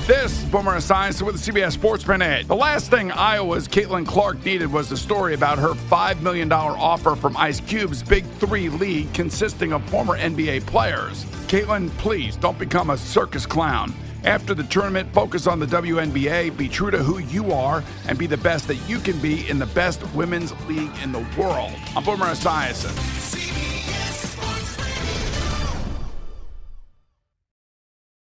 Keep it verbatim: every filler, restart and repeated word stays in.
This is Boomer Esiason with the C B S Sports Minute. The last thing Iowa's Caitlin Clark needed was a story about her five million dollars offer from Ice Cube's Big Three League consisting of former N B A players. Caitlin, please don't become a circus clown. After the tournament, focus on the W N B A, be true to who you are, and be the best that you can be in the best women's league in the world. I'm Boomer Esiason.